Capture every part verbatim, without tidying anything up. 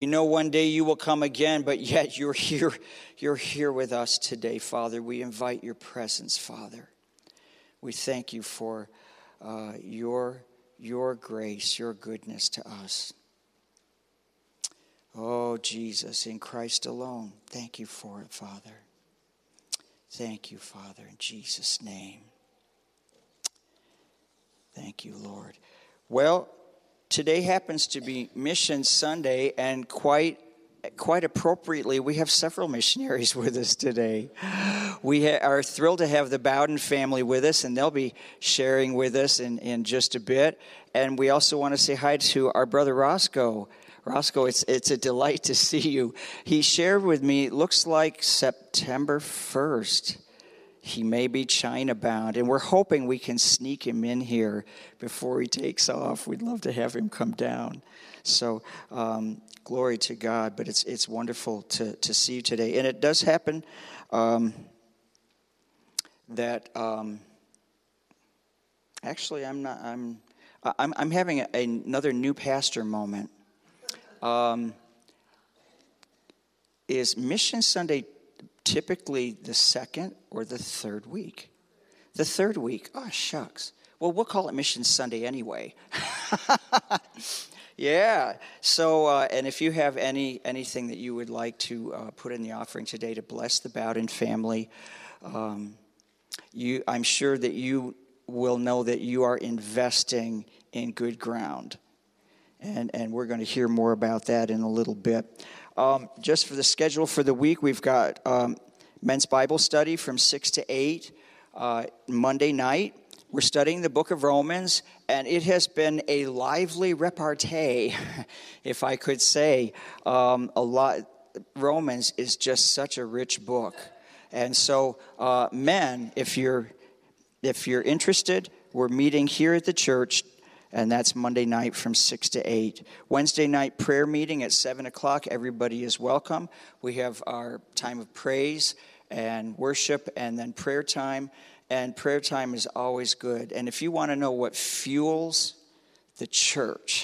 You know one day you will come again, but yet you're here, you're here with us today, Father. We invite your presence, Father. We thank you for uh, your, your grace, your goodness to us. Oh, Jesus, in Christ alone, thank you for it, Father. Thank you, Father, in Jesus' name. Thank you, Lord. Well, today happens to be Mission Sunday, and quite quite appropriately, we have several missionaries with us today. We ha- are thrilled to have the Bowden family with us, and they'll be sharing with us in, in just a bit. And we also want to say hi to our brother Roscoe. Roscoe, it's it's a delight to see you. He shared with me, it looks like September first. He may be China bound, and we're hoping we can sneak him in here before he takes off. We'd love to have him come down. So um, glory to God, but it's it's wonderful to, to see you today. And it does happen um, that um, actually I'm not I'm I'm, I'm having a, another new pastor moment. Um, is Mission Sunday typically the second or the third week? The third week. Oh, shucks. Well, we'll call it Mission Sunday anyway. Yeah. So, uh, and if you have any anything that you would like to uh, put in the offering today to bless the Bowden family, um, you, I'm sure that you will know that you are investing in good ground. And and we're going to hear more about that in a little bit. Um, just for the schedule for the week, we've got um, men's Bible study from six to eight uh, Monday night. We're studying the book of Romans, and it has been a lively repartee, if I could say. Um, a lot. Romans is just such a rich book, and so uh, men, if you're if you're interested, we're meeting here at the church. And that's Monday night from six to eight. Wednesday night prayer meeting at seven o'clock. Everybody is welcome. We have our time of praise and worship and then prayer time. And prayer time is always good. And if you want to know what fuels the church,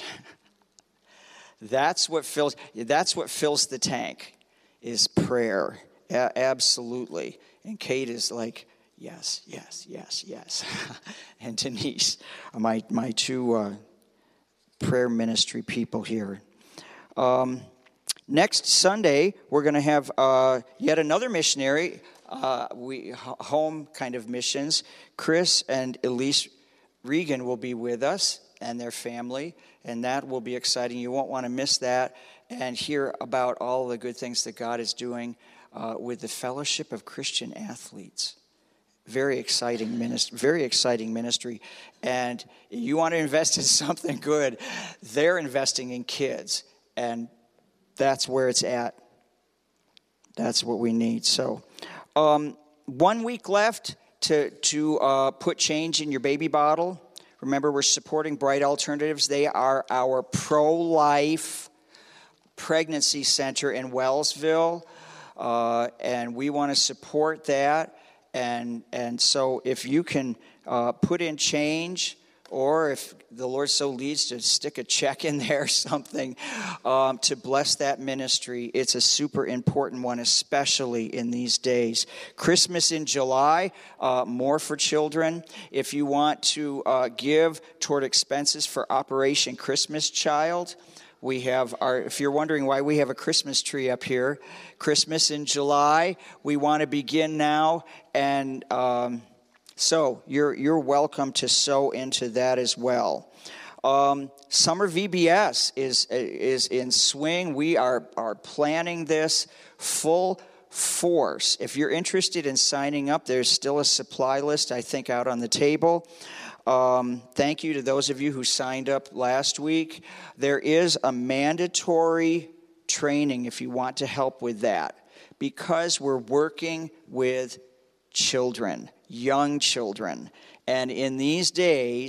that's what fills, that's what fills the tank, is prayer. A- absolutely. And Kate is like, yes, yes, yes, yes. And Denise, my my two uh, prayer ministry people here. Um, next Sunday, we're going to have uh, yet another missionary, uh, we home kind of missions. Chris and Elise Regan will be with us and their family, and that will be exciting. You won't want to miss that and hear about all the good things that God is doing uh, with the Fellowship of Christian Athletes. Very exciting ministry, very exciting ministry. And you want to invest in something good, they're investing in kids. And that's where it's at. That's what we need. So um, one week left to, to uh, put change in your baby bottle. Remember, we're supporting Bright Alternatives. They are our pro-life pregnancy center in Wellsville. Uh, and we want to support that. And and so if you can uh, put in change, or if the Lord so leads to stick a check in there or something um, to bless that ministry, it's a super important one, especially in these days. Christmas in July, uh, more for children. If you want to uh, give toward expenses for Operation Christmas Child, we have our, if you're wondering why we have a Christmas tree up here, Christmas in July, we want to begin now. And um, so you're you're welcome to sow into that as well. Um, Summer V B S is is in swing. We are, are planning this full force. If you're interested in signing up, there's still a supply list, I think, out on the table. Um, thank you to those of you who signed up last week. There is a mandatory training if you want to help with that, because we're working with children, young children. And in these days,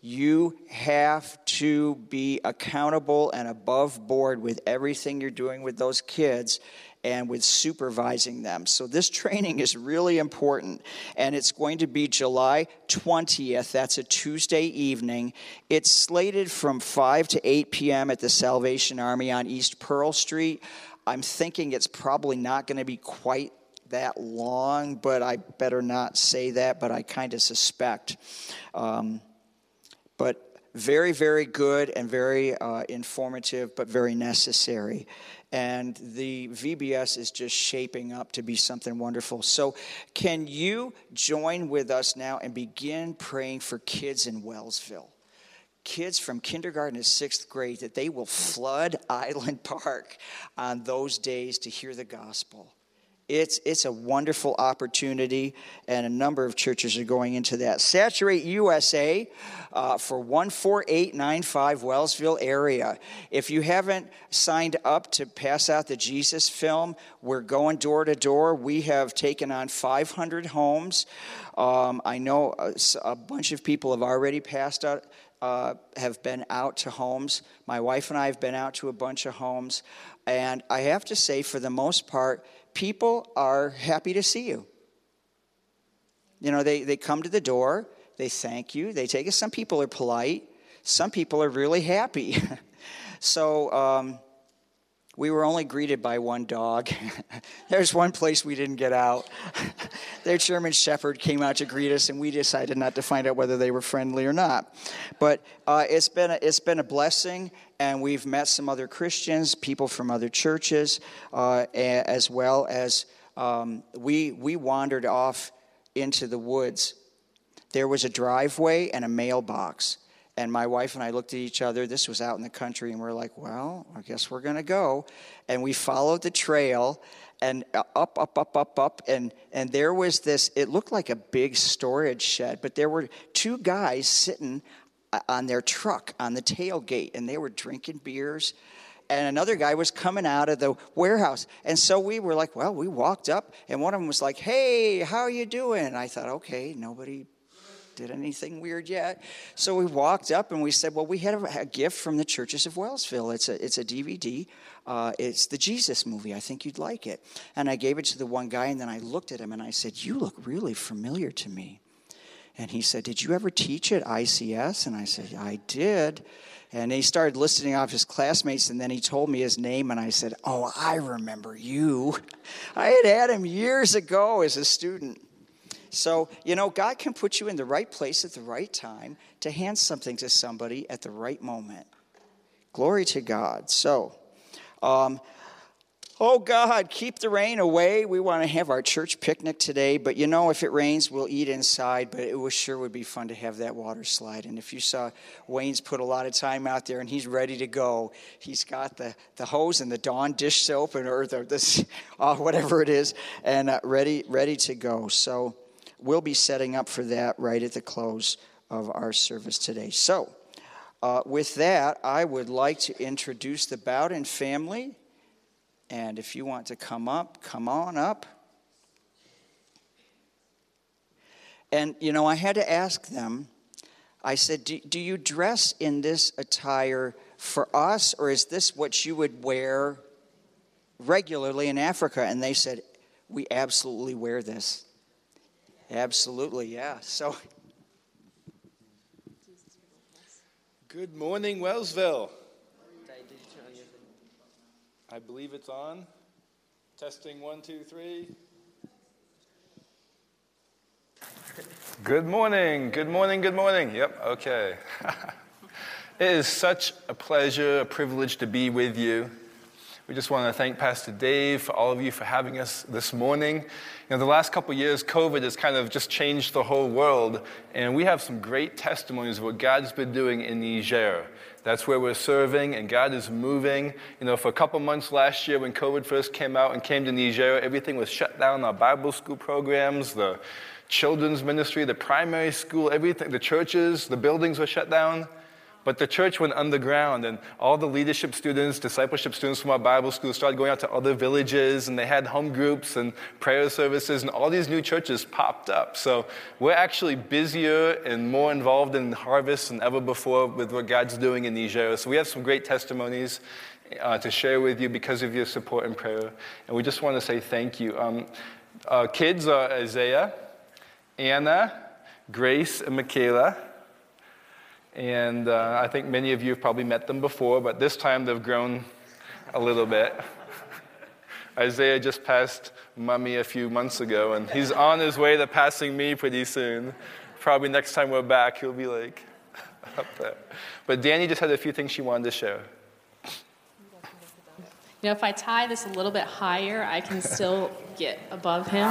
You have to be accountable and above board with everything you're doing with those kids and with supervising them. So this training is really important, and it's going to be July twentieth. That's a Tuesday evening. It's slated from five to eight p.m. at the Salvation Army on East Pearl Street. I'm thinking it's probably not going to be quite that long, but I better not say that, but I kind of suspect. Um, but very, very good and very uh, informative, but very necessary. And the V B S is just shaping up to be something wonderful. So can you join with us now and begin praying for kids in Wellsville? Kids from kindergarten to sixth grade, that they will flood Island Park on those days to hear the gospel. It's it's a wonderful opportunity, and a number of churches are going into that. Saturate U S A uh, for one four eight nine five Wellsville area. If you haven't signed up to pass out the Jesus film, we're going door to door. We have taken on five hundred homes. Um, I know a, a bunch of people have already passed out. Uh, have been out to homes. My wife and I have been out to a bunch of homes. And I have to say, for the most part, people are happy to see you. You know, they, they come to the door, they thank you, they take it. Some people are polite, some people are really happy. so um, we were only greeted by one dog. There's one place we didn't get out. Their German Shepherd came out to greet us, and we decided not to find out whether they were friendly or not. But uh, it's been a, it's been a blessing, and we've met some other Christians, people from other churches, uh, as well as um, we we wandered off into the woods. There was a driveway and a mailbox. And my wife and I looked at each other. This was out in the country, and we're like, well, I guess we're going to go. And we followed the trail, and up, up, up, up, up. And, and there was this, it looked like a big storage shed, but there were two guys sitting on their truck on the tailgate, and they were drinking beers. And another guy was coming out of the warehouse. And so we were like, well, we walked up, and one of them was like, hey, how are you doing? And I thought, okay, nobody did anything weird yet. So we walked up and we said, well, we had a, a gift from the Churches of Wellsville. It's a it's a D V D. Uh, it's the Jesus movie. I think you'd like it. And I gave it to the one guy, and then I looked at him and I said, you look really familiar to me. And he said, did you ever teach at I C S? And I said, I did. And he started listing off his classmates, and then he told me his name, and I said, oh, I remember you. I had had him years ago as a student. So, you know, God can put you in the right place at the right time to hand something to somebody at the right moment. Glory to God. So, um, oh, God, keep the rain away. We want to have our church picnic today. But, you know, if it rains, we'll eat inside. But it was sure would be fun to have that water slide. And if you saw, Wayne's put a lot of time out there, and he's ready to go. He's got the, the hose and the Dawn dish soap and or the, this, uh, whatever it is, and uh, ready ready to go. So we'll be setting up for that right at the close of our service today. So, uh, with that, I would like to introduce the Bowden family. And if you want to come up, come on up. And, you know, I had to ask them, I said, do, do you dress in this attire for us, or is this what you would wear regularly in Africa? And they said, we absolutely wear this. Absolutely, yeah. So, good morning, Wellsville. I believe it's on. Testing one, two, three. Good morning, good morning, good morning. Yep, okay. It is such a pleasure, a privilege to be with you. We just want to thank Pastor Dave, for all of you for having us this morning. You know, the last couple of years, COVID has kind of just changed the whole world, and we have some great testimonies of what God's been doing in Niger. That's where we're serving, and God is moving. You know, for a couple months last year when COVID first came out and came to Niger, everything was shut down, our Bible school programs, the children's ministry, the primary school, everything, the churches, the buildings were shut down. But the church went underground, and all the leadership students, discipleship students from our Bible school started going out to other villages, and they had home groups and prayer services, and all these new churches popped up. So we're actually busier and more involved in harvest than ever before with what God's doing in Niger. So we have some great testimonies uh, to share with you because of your support and prayer. And we just want to say thank you. Um, uh, kids are Isaiah, Anna, Grace, and Michaela. And uh, I think many of you have probably met them before, but this time they've grown a little bit. Isaiah just passed Mummy a few months ago, and he's on his way to passing me pretty soon. Probably next time we're back, he'll be like up there. But Danny just had a few things she wanted to share. You know, if I tie this a little bit higher, I can still get above him.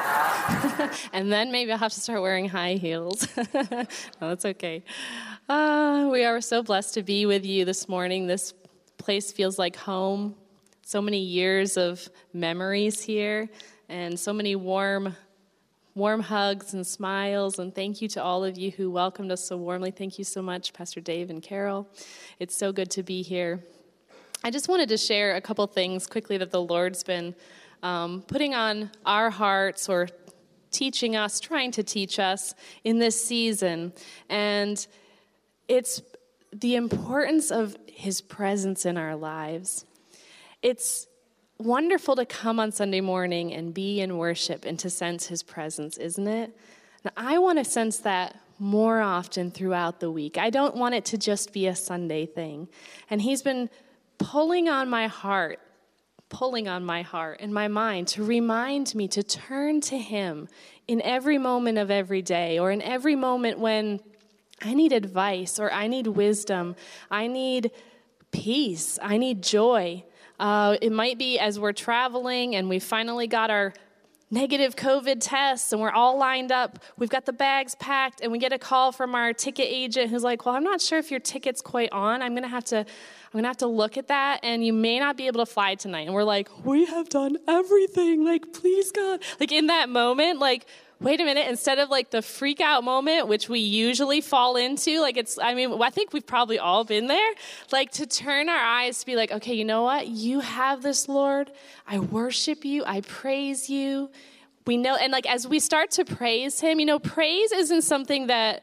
And then maybe I'll have to start wearing high heels. No, that's okay. Uh, we are so blessed to be with you this morning. This place feels like home. So many years of memories here, and so many warm, warm hugs and smiles. And thank you to all of you who welcomed us so warmly. Thank you so much, Pastor Dave and Carol. It's so good to be here. I just wanted to share a couple things quickly that the Lord's been um, putting on our hearts or teaching us, trying to teach us in this season. And it's the importance of his presence in our lives. It's wonderful to come on Sunday morning and be in worship and to sense his presence, isn't it? Now, I want to sense that more often throughout the week. I don't want it to just be a Sunday thing. And he's been pulling on my heart, pulling on my heart and my mind to remind me to turn to him in every moment of every day, or in every moment when I need advice or I need wisdom, I need peace, I need joy. Uh, it might be as we're traveling and we finally got our negative COVID tests and we're all lined up, we've got the bags packed, and we get a call from our ticket agent who's like, well, I'm not sure if your ticket's quite on. I'm going to have to I'm going to have to look at that, and you may not be able to fly tonight. And we're like, we have done everything. Like, please, God. Like, in that moment, like, wait a minute, instead of like the freak out moment, which we usually fall into, like it's, I mean, I think we've probably all been there, like to turn our eyes to be like, okay, you know what? You have this, Lord. I worship you. I praise you. We know, and like as we start to praise him, you know, praise isn't something that,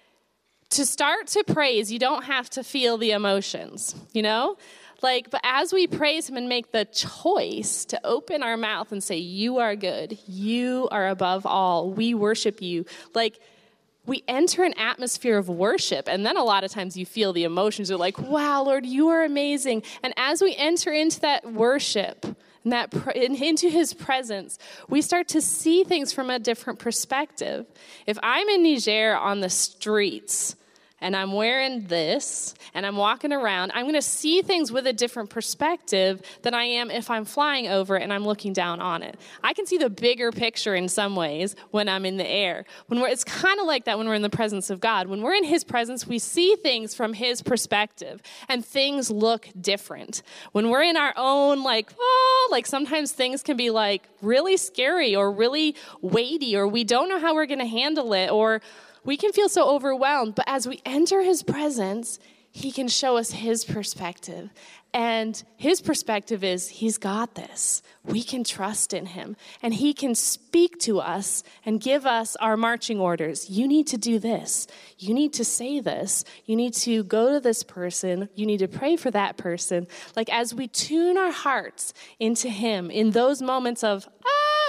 to start to praise, you don't have to feel the emotions, you know? Like, but as we praise him and make the choice to open our mouth and say, you are good, you are above all, we worship you, like, we enter an atmosphere of worship, and then a lot of times you feel the emotions. You're like, wow, Lord, you are amazing. And as we enter into that worship, and that into his presence, we start to see things from a different perspective. If I'm in Niger on the streets, and I'm wearing this, and I'm walking around, I'm going to see things with a different perspective than I am if I'm flying over it and I'm looking down on it. I can see the bigger picture in some ways when I'm in the air. When we're, it's kind of like that when we're in the presence of God. When we're in his presence, we see things from his perspective, and things look different. When we're in our own, like, oh, like sometimes things can be like really scary or really weighty, or we don't know how we're going to handle it, or we can feel so overwhelmed, but as we enter his presence, he can show us his perspective. And his perspective is, he's got this. We can trust in him. And he can speak to us and give us our marching orders. You need to do this. You need to say this. You need to go to this person. You need to pray for that person. Like as we tune our hearts into him in those moments of, ah,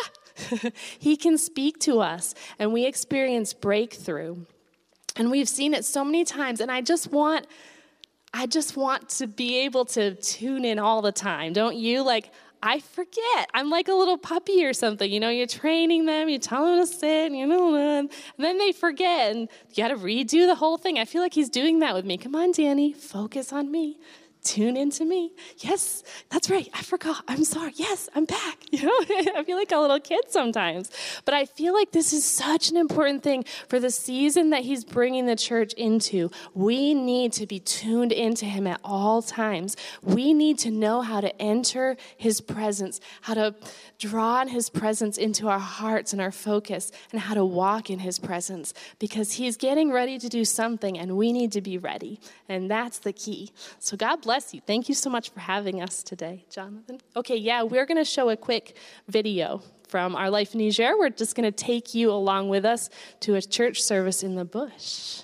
he can speak to us, and we experience breakthrough. And we've seen it so many times, and I just want I just want to be able to tune in all the time. Don't you? Like, I forget. I'm like a little puppy or something. You know, you're training them, you tell them to sit, you know, and then they forget, and you got to redo the whole thing. I feel like he's doing that with me. Come on, Danny, focus on me. tune into me. Yes, that's right. I forgot. I'm sorry. Yes, I'm back. You know, I feel like a little kid sometimes. But I feel like this is such an important thing for the season that he's bringing the church into. We need to be tuned into him at all times. We need to know how to enter his presence, how to draw in his presence into our hearts and our focus, and how to walk in his presence, because he's getting ready to do something and we need to be ready. And that's the key. So God bless you. Thank you so much for having us today, Jonathan. Okay, yeah, we're going to show a quick video from our life in Niger. We're just going to take you along with us to a church service in the bush.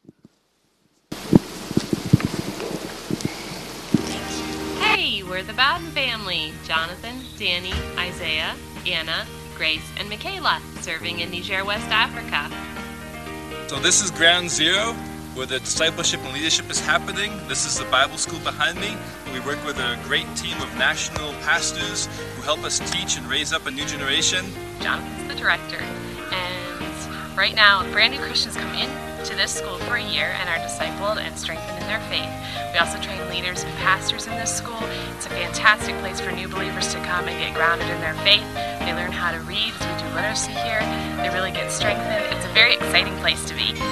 Hey, we're the Bowden family. Jonathan, Danny, Isaiah, Anna, Grace, and Michaela, serving in Niger, West Africa. So this is Ground Zero, where the discipleship and leadership is happening. This is the Bible school behind me. We work with a great team of national pastors who help us teach and raise up a new generation. Jonathan's the director, and right now, brand new Christians come in to this school for a year and are discipled and strengthened in their faith. We also train leaders and pastors in this school. It's a fantastic place for new believers to come and get grounded in their faith. They learn how to read as we do literacy here. They really get strengthened. It's a very exciting place to be.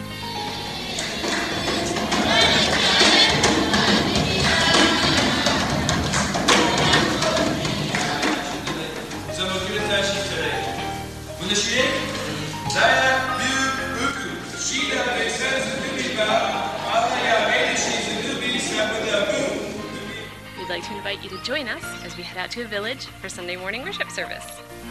We'd like to invite you to join us as we head out to a village for Sunday morning worship service.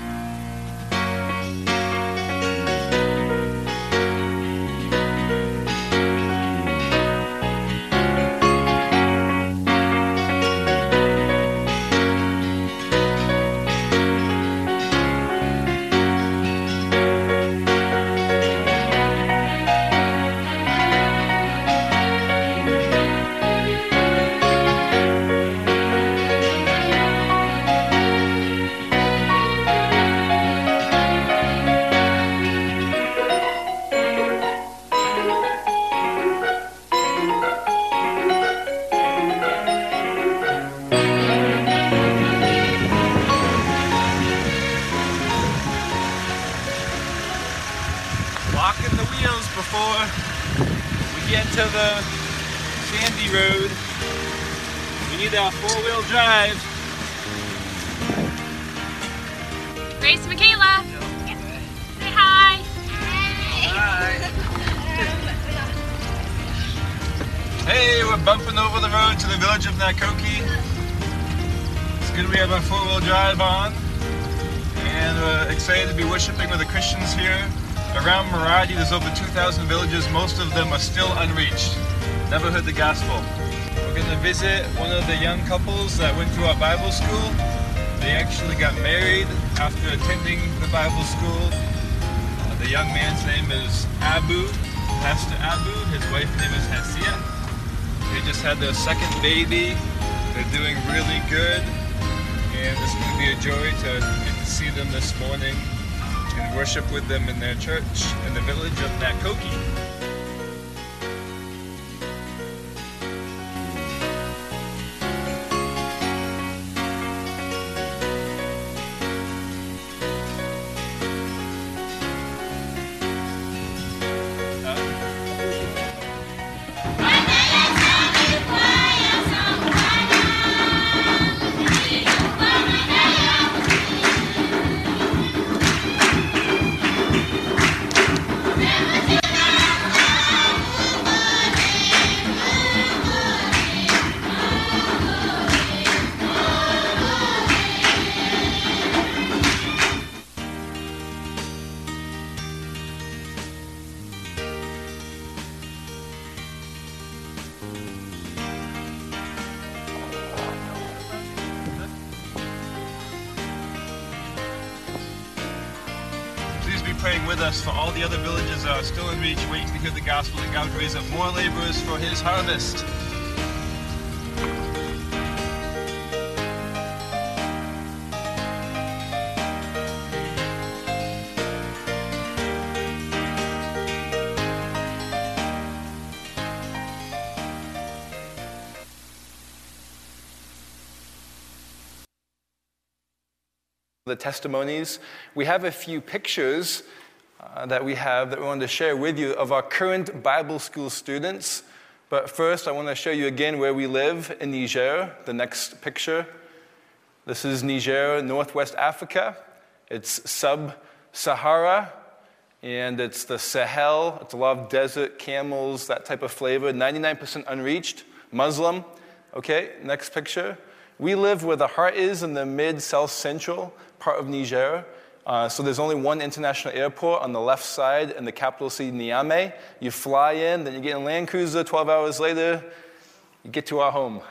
Locking the wheels before we get to the sandy road. We need our four-wheel drive. Grace and Michaela, say hi. Hi. Hey, we're bumping over the road to the village of Nakoki. It's good we have our four-wheel drive on. And we're excited to be worshiping with the Christians here. Around Maradi, there's over two thousand villages. Most of them are still unreached. Never heard the gospel. We're going to visit one of the young couples that went through our Bible school. They actually got married after attending the Bible school. Uh, the young man's name is Abu, Pastor Abu. His wife's name is Hasia. They just had their second baby. They're doing really good. And it's going to be a joy to get to see them this morning and worship with them in their church in the village of Nakoki. Praying with us for all the other villages that are still in reach, waiting to hear the gospel, and God would raise up more laborers for his harvest. the testimonies. We have a few pictures uh, that we have that we wanted to share with you of our current Bible school students. But first, I want to show you again where we live in Niger, the next picture. This is Niger, Northwest Africa. It's sub-Sahara, and it's the Sahel. It's a lot of desert, camels, that type of flavor. ninety-nine percent unreached, Muslim. Okay, next picture. We live where the heart is in the mid-south central part of Niger. Uh, so there's only one international airport on the left side in the capital city, Niamey. You fly in, then you get in a Land Cruiser. twelve hours later, you get to our home.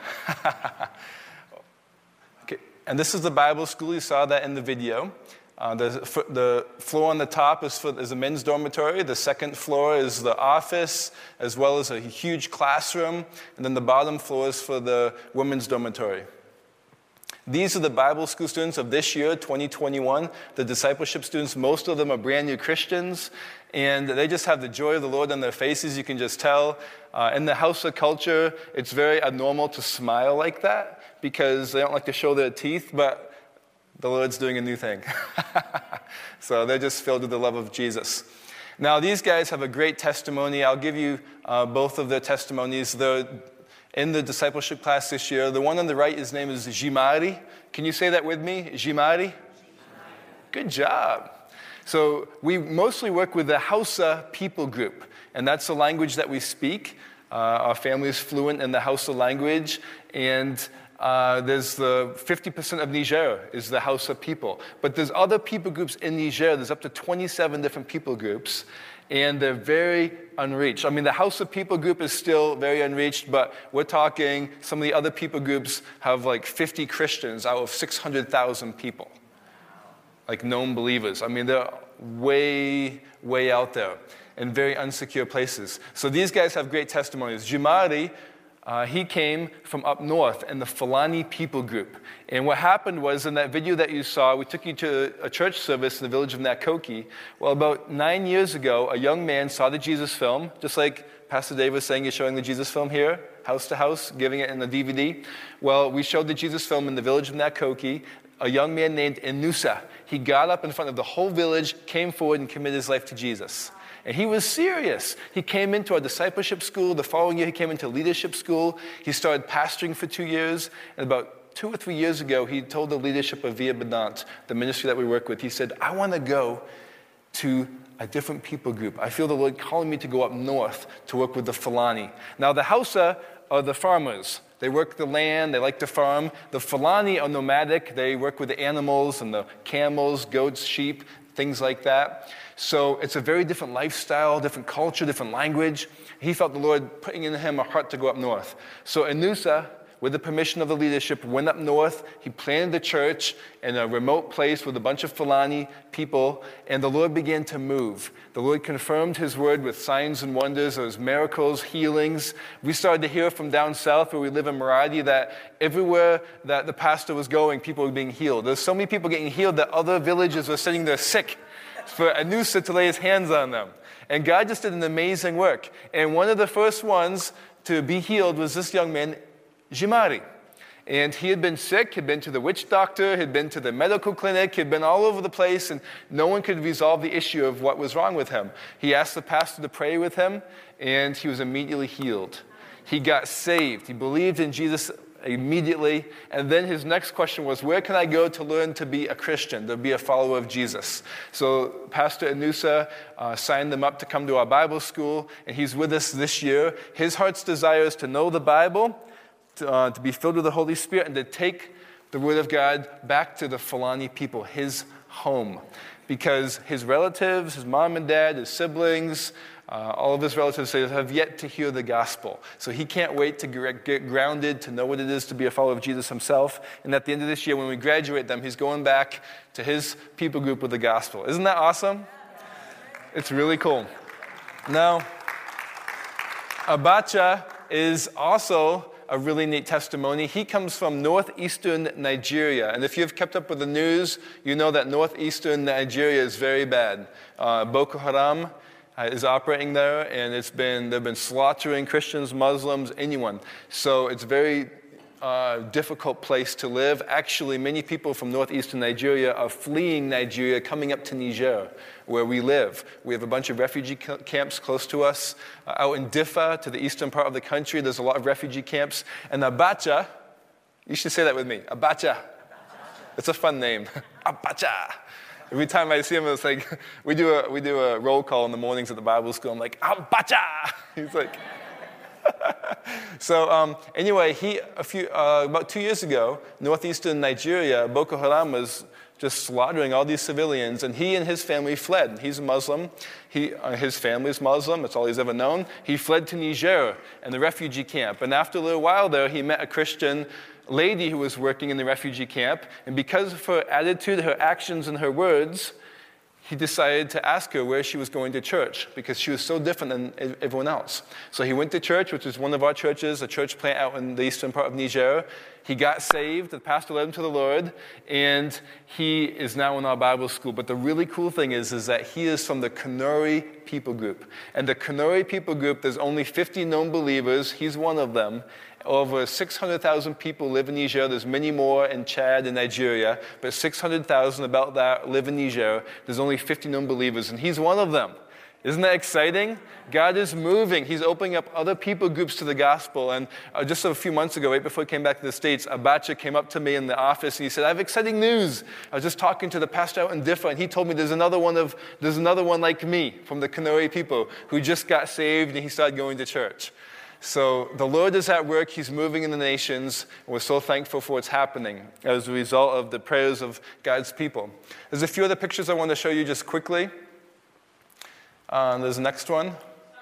Okay, and this is the Bible school. You saw that in the video. Uh, the, the floor on the top is, for, is a men's dormitory. The second floor is the office, as well as a huge classroom. And then the bottom floor is for the women's dormitory. These are the Bible school students of this year, twenty twenty-one, the discipleship students. Most of them are brand new Christians, and they just have the joy of the Lord on their faces. You can just tell. Uh, in the Hausa culture, it's very abnormal to smile like that because they don't like to show their teeth, but the Lord's doing a new thing. So they're just filled with the love of Jesus. Now, these guys have a great testimony. I'll give you uh, both of their testimonies. They're in the discipleship class this year. The one on the right, his name is Jimari. Can you say that with me? Jimari? Good job. So we mostly work with the Hausa people group, and that's the language that we speak. Uh, our family is fluent in the Hausa language, and uh, there's the fifty percent of Niger is the Hausa people. But there's other people groups in Niger. There's up to twenty-seven different people groups. And they're very unreached. I mean, the Hausa people group is still very unreached, but we're talking some of the other people groups have like fifty Christians out of six hundred thousand people, like known believers. I mean, they're way, way out there in very unsecure places. So these guys have great testimonies. Jumari, uh, he came from up north in the Fulani people group. And what happened was in that video that you saw, we took you to a church service in the village of Nakoki. Well, about nine years ago, a young man saw the Jesus film, just like Pastor Dave was saying, you're showing the Jesus film here, house to house, giving it in the D V D. Well, we showed the Jesus film in the village of Nakoki. A young man named Inusa. He got up in front of the whole village, came forward, and committed his life to Jesus. And he was serious. He came into our discipleship school. The following year, he came into leadership school. He started pastoring for two years. And about two or three years ago, he told the leadership of Via Bedant, the ministry that we work with, he said, I want to go to a different people group. I feel the Lord calling me to go up north to work with the Fulani. Now, the Hausa are the farmers. They work the land, they like to farm. The Fulani are nomadic. They work with the animals and the camels, goats, sheep, things like that. So it's a very different lifestyle, different culture, different language. He felt the Lord putting in him a heart to go up north. So Inusa, with the permission of the leadership, went up north. He planted the church in a remote place with a bunch of Fulani people, and the Lord began to move. The Lord confirmed his word with signs and wonders. There was miracles, healings. We started to hear from down south where we live in Maradi that everywhere that the pastor was going, people were being healed. There's so many people getting healed that other villages were sitting there sick for Inusa to lay his hands on them. And God just did an amazing work. And one of the first ones to be healed was this young man, Jimari. And he had been sick, had been to the witch doctor, had been to the medical clinic, had been all over the place, and no one could resolve the issue of what was wrong with him. He asked the pastor to pray with him, and he was immediately healed. He got saved. He believed in Jesus immediately. And then his next question was, where can I go to learn to be a Christian, to be a follower of Jesus? So Pastor Inusa uh, signed them up to come to our Bible school, and he's with us this year. His heart's desire is to know the Bible, to, uh, to be filled with the Holy Spirit, and to take the Word of God back to the Fulani people, his home. Because his relatives, his mom and dad, his siblings, Uh, all of his relatives have yet to hear the gospel. So he can't wait to get grounded, to know what it is to be a follower of Jesus himself. And at the end of this year, when we graduate them, he's going back to his people group with the gospel. Isn't that awesome? It's really cool. Now, Abacha is also a really neat testimony. He comes from northeastern Nigeria. And if you've kept up with the news, you know that northeastern Nigeria is very bad. Uh, Boko Haram is operating there, and it's been they've been slaughtering Christians, Muslims, anyone. So it's very uh, difficult place to live. Actually, many people from northeastern Nigeria are fleeing Nigeria, coming up to Niger, where we live. We have a bunch of refugee camps close to us. Uh, out in Diffa, to the eastern part of the country, there's a lot of refugee camps. And Abacha, you should say that with me, Abacha. It's a fun name, Abacha. Every time I see him, it's like, we do a we do a roll call in the mornings at the Bible school. I'm like, Abacha! He's like... So um, anyway, he a few uh, about two years ago, northeastern Nigeria, Boko Haram was just slaughtering all these civilians, and he and his family fled. He's a Muslim. He, uh, his family is Muslim. That's all he's ever known. He fled to Niger and the refugee camp. And after a little while there, he met a Christian lady who was working in the refugee camp. And because of her attitude, her actions, and her words, he decided to ask her where she was going to church because she was so different than everyone else. So he went to church, which is one of our churches, a church plant out in the eastern part of Niger. He got saved, the pastor led him to the Lord, and he is now in our Bible school. But the really cool thing is, is that he is from the Kanuri people group. And the Kanuri people group, there's only fifty known believers. He's one of them. Over six hundred thousand people live in Niger. There's many more in Chad and Nigeria, but six hundred thousand, about that, live in Niger. There's only fifty known believers, and he's one of them. Isn't that exciting? God is moving. He's opening up other people groups to the gospel. And uh, just a few months ago, right before he came back to the States, Abacha came up to me in the office, and he said, I have exciting news. I was just talking to the pastor out in Diffa, and he told me there's another one of there's another one like me from the Kanuri people who just got saved, and he started going to church. So the Lord is at work. He's moving in the nations. And we're so thankful for what's happening as a result of the prayers of God's people. There's a few other pictures I want to show you just quickly. Uh, there's the next one.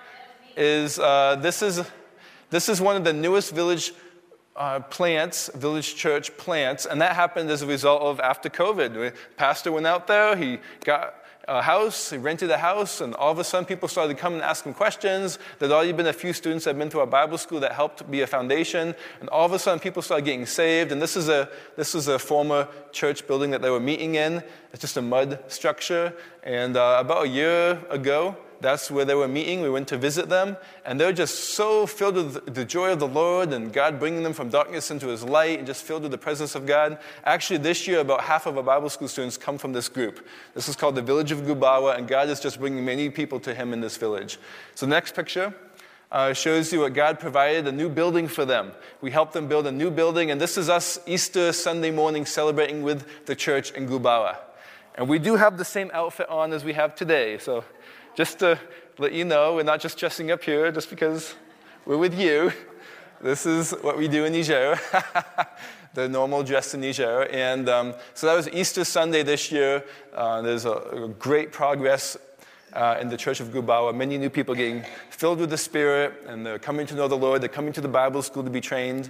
Is uh, this is this is one of the newest village uh, plants, village church plants, and that happened as a result of after COVID. The pastor went out there. He got a house, he rented a house, and all of a sudden people started to come and ask him questions. There'd already been a few students that had been to our Bible school that helped be a foundation, and all of a sudden people started getting saved. And this is a this is a former church building that they were meeting in. It's just a mud structure. And uh, about a year ago, that's where they were meeting. We went to visit them, and they're just so filled with the joy of the Lord and God bringing them from darkness into His light and just filled with the presence of God. Actually, this year, about half of our Bible school students come from this group. This is called the Village of Gubawa, and God is just bringing many people to Him in this village. So the next picture uh, shows you what God provided, a new building for them. We helped them build a new building, and this is us Easter Sunday morning celebrating with the church in Gubawa. And we do have the same outfit on as we have today, so just to let you know, we're not just dressing up here just because we're with you. This is what we do in Niger, the normal dress in Niger. And um, so that was Easter Sunday this year. Uh, there's a, a great progress uh, in the Church of Gubawa. Many new people getting filled with the Spirit, and they're coming to know the Lord. They're coming to the Bible school to be trained.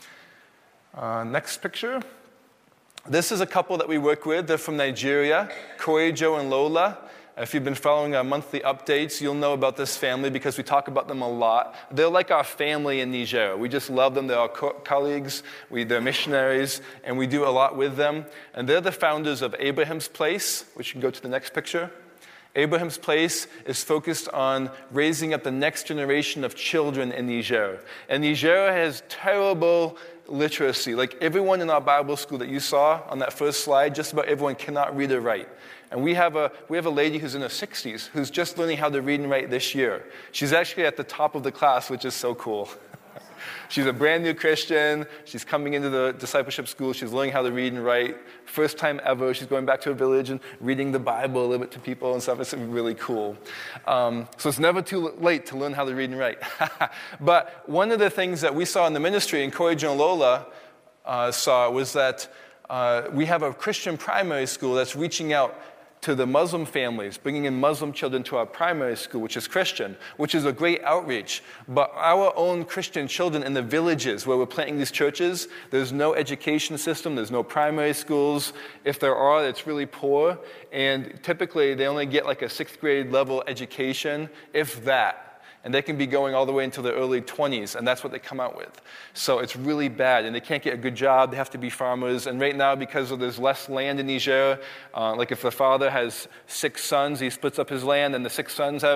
Uh, next picture. This is a couple that we work with. They're from Nigeria, Koijo and Lola. If you've been following our monthly updates, you'll know about this family because we talk about them a lot. They're like our family in Niger. We just love them. They're our co- colleagues. We, they're missionaries, and we do a lot with them. And they're the founders of Abraham's Place, which you can go to the next picture. Abraham's Place is focused on raising up the next generation of children in Niger. And Niger has terrible literacy. Like everyone in our Bible school that you saw on that first slide, just about everyone cannot read or write. And we have a we have a lady who's in her sixties who's just learning how to read and write this year. She's actually at the top of the class, which is so cool. She's a brand new Christian. She's coming into the discipleship school. She's learning how to read and write. First time ever. She's going back to her village and reading the Bible a little bit to people and stuff. It's really cool. Um, so it's never too late to learn how to read and write. But one of the things that we saw in the ministry, and Koijo and Lola uh, saw, was that uh, we have a Christian primary school that's reaching out to the Muslim families, bringing in Muslim children to our primary school, which is Christian, which is a great outreach. But our own Christian children in the villages where we're planting these churches, there's no education system, there's no primary schools. If there are, it's really poor. And typically, they only get like a sixth grade level education, if that. And they can be going all the way into their early twenties, and that's what they come out with. So it's really bad, and they can't get a good job. They have to be farmers. And right now, because of there's less land in Niger, uh, like if the father has six sons, he splits up his land, and the six sons have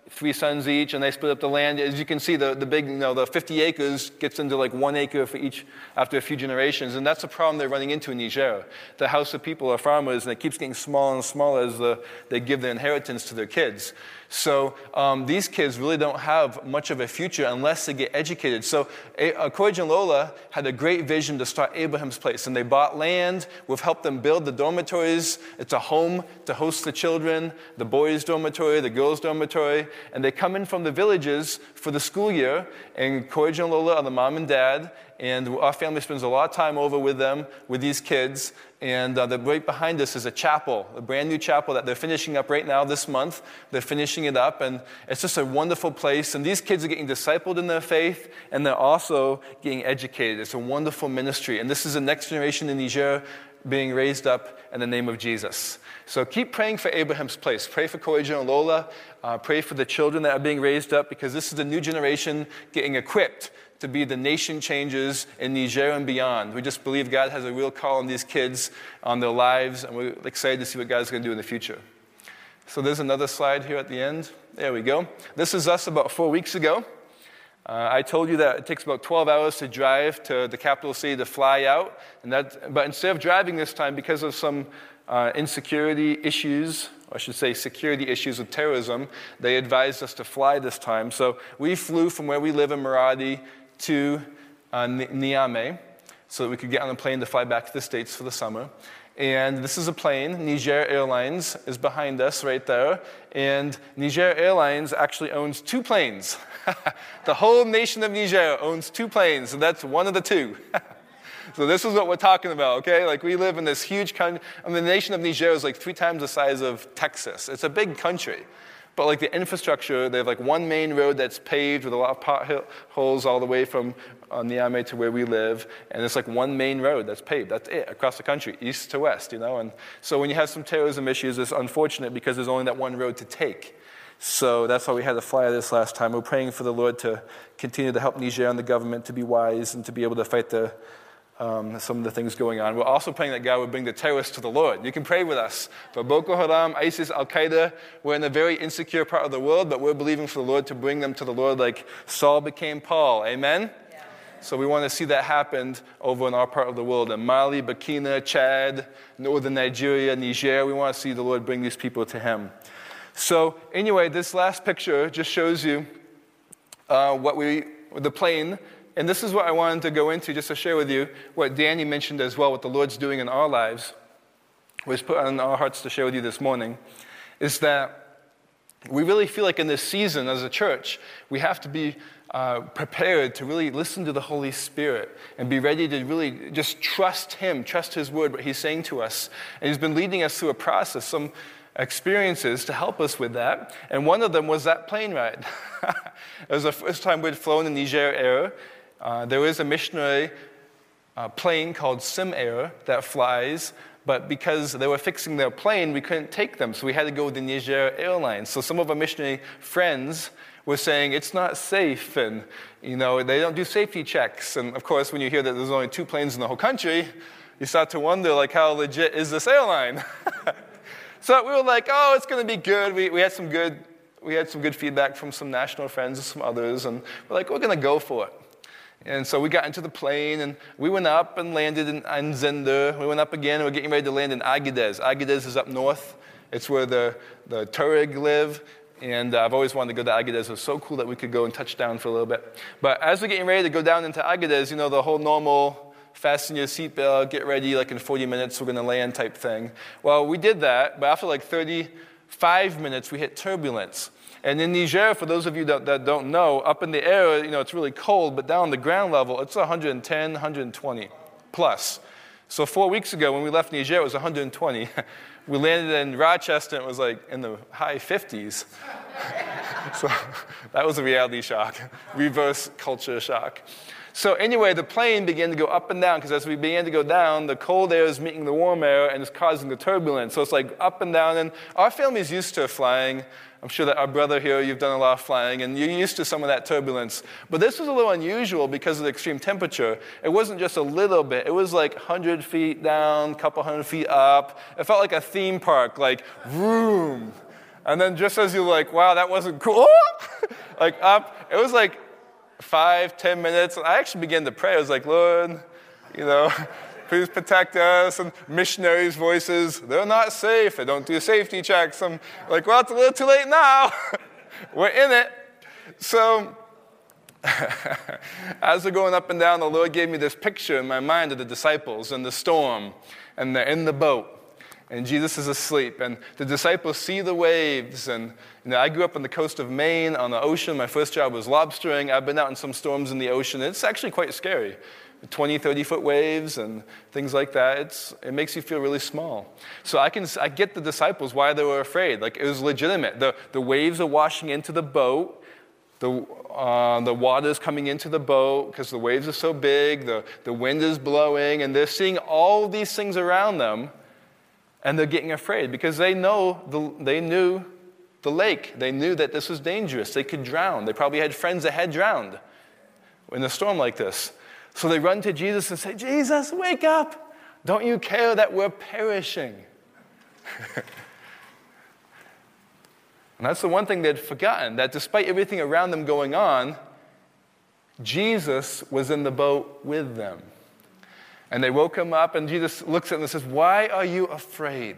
three sons each, and they split up the land. As you can see, the, the big, you know, the fifty acres gets into like one acre for each after a few generations, and that's a problem they're running into in Niger. The house of people are farmers, and it keeps getting smaller and smaller as the, they give their inheritance to their kids. So um, these kids really don't have much of a future unless they get educated. So uh, Courage and Lola had a great vision to start Abraham's Place, and they bought land. We've helped them build the dormitories. It's a home to host the children, the boys' dormitory, the girls' dormitory, and they come in from the villages for the school year, and Courage and Lola are the mom and dad, and our family spends a lot of time over with them, with these kids. And uh, the, right behind us is a chapel, a brand new chapel that they're finishing up right now this month. They're finishing it up, and it's just a wonderful place. And these kids are getting discipled in their faith, and they're also getting educated. It's a wonderful ministry. And this is the next generation in Niger being raised up in the name of Jesus. So keep praying for Abraham's Place. Pray for Courage and Lola. Uh, pray for the children that are being raised up, because this is the new generation getting equipped to be the nation changers in Niger and beyond. We just believe God has a real call on these kids, on their lives, and we're excited to see what God's going to do in the future. So there's another slide here at the end. There we go. This is us about four weeks ago. Uh, I told you that it takes about twelve hours to drive to the capital city to fly out. And that, but instead of driving this time, because of some uh, insecurity issues, or I should say security issues with terrorism, they advised us to fly this time. So we flew from where we live in Maradi to uh, Niamey, so that we could get on a plane to fly back to the States for the summer. And this is a plane. Niger Airlines is behind us right there. And Niger Airlines actually owns two planes. The whole nation of Niger owns two planes, and that's one of the two. So this is what we're talking about, okay? Like, we live in this huge country. I mean, the nation of Niger is like three times the size of Texas. It's a big country. But like the infrastructure, they have like one main road that's paved with a lot of potholes all the way from uh, Niamey to where we live. And it's like one main road that's paved. That's it, across the country, east to west, you know? And so when you have some terrorism issues, it's unfortunate because there's only that one road to take. So that's why we had to fly this last time. We're praying for the Lord to continue to help Niger and the government to be wise and to be able to fight the Um, some of the things going on. We're also praying that God would bring the terrorists to the Lord. You can pray with us. For Boko Haram, ISIS, Al-Qaeda, we're in a very insecure part of the world, but we're believing for the Lord to bring them to the Lord like Saul became Paul. Amen? Yeah. So we want to see that happen over in our part of the world. In Mali, Burkina, Chad, northern Nigeria, Niger, we want to see the Lord bring these people to Him. So anyway, this last picture just shows you uh, what we, the plane. And this is what I wanted to go into, just to share with you what Danny mentioned as well, what the Lord's doing in our lives, was put on our hearts to share with you this morning, is that we really feel like in this season as a church, we have to be uh, prepared to really listen to the Holy Spirit and be ready to really just trust Him, trust His word, what He's saying to us. And He's been leading us through a process, some experiences to help us with that. And one of them was that plane ride. It was the first time we'd flown in Niger Air. Uh, there is a missionary uh, plane called Sim Air that flies, but because they were fixing their plane, we couldn't take them, so we had to go with the Niger Airlines. So some of our missionary friends were saying it's not safe, and you know they don't do safety checks. And of course, when you hear that there's only two planes in the whole country, you start to wonder, like, how legit is this airline? So we were like, oh, it's going to be good. We we had some good we had some good feedback from some national friends and some others, and we're like, we're going to go for it. And so we got into the plane, and we went up and landed in Zender. We went up again, and we're getting ready to land in Agadez. Agadez is up north. It's where the, the Tuareg live, and uh, I've always wanted to go to Agadez. It was so cool that we could go and touch down for a little bit. But as we're getting ready to go down into Agadez, you know, the whole normal fasten your seatbelt, get ready, like in forty minutes we're going to land type thing. Well, we did that, but after like thirty-five minutes, we hit turbulence. And in Niger, for those of you that, that don't know, up in the air, you know, it's really cold, but down on the ground level, it's one hundred ten, one hundred twenty plus. So four weeks ago, when we left Niger, it was one hundred twenty. We landed in Rochester, and it was like in the high fifties. So that was a reality shock, reverse culture shock. So anyway, the plane began to go up and down, because as we began to go down, the cold air is meeting the warm air, and it's causing the turbulence. So it's like up and down, and our family's used to flying. I'm sure that our brother here, you've done a lot of flying, and you're used to some of that turbulence. But this was a little unusual because of the extreme temperature. It wasn't just a little bit. It was like one hundred feet down, a couple hundred feet up. It felt like a theme park, like, vroom. And then just as you're like, wow, that wasn't cool, like up, it was like five, ten minutes. And I actually began to pray. I was like, Lord, you know, please protect us. And missionaries' voices, they're not safe. They don't do safety checks. I'm like, well, it's a little too late now. We're in it. So as we're going up and down, the Lord gave me this picture in my mind of the disciples in the storm, and they're in the boat. And Jesus is asleep, and the disciples see the waves. And you know, I grew up on the coast of Maine on the ocean. My first job was lobstering. I've been out in some storms in the ocean. It's actually quite scary. twenty, thirty-foot waves and things like that. It's, it makes you feel really small. So I can I get the disciples why they were afraid. Like, it was legitimate. The, the waves are washing into the boat. The, uh, the water's coming into the boat because the waves are so big. The, the wind is blowing. And they're seeing all these things around them. And they're getting afraid because they know the, they knew the lake. They knew that this was dangerous. They could drown. They probably had friends that had drowned in a storm like this. So they run to Jesus and say, Jesus, wake up. Don't you care that we're perishing? And that's the one thing they'd forgotten, that despite everything around them going on, Jesus was in the boat with them. And they woke him up, and Jesus looks at them and says, why are you afraid?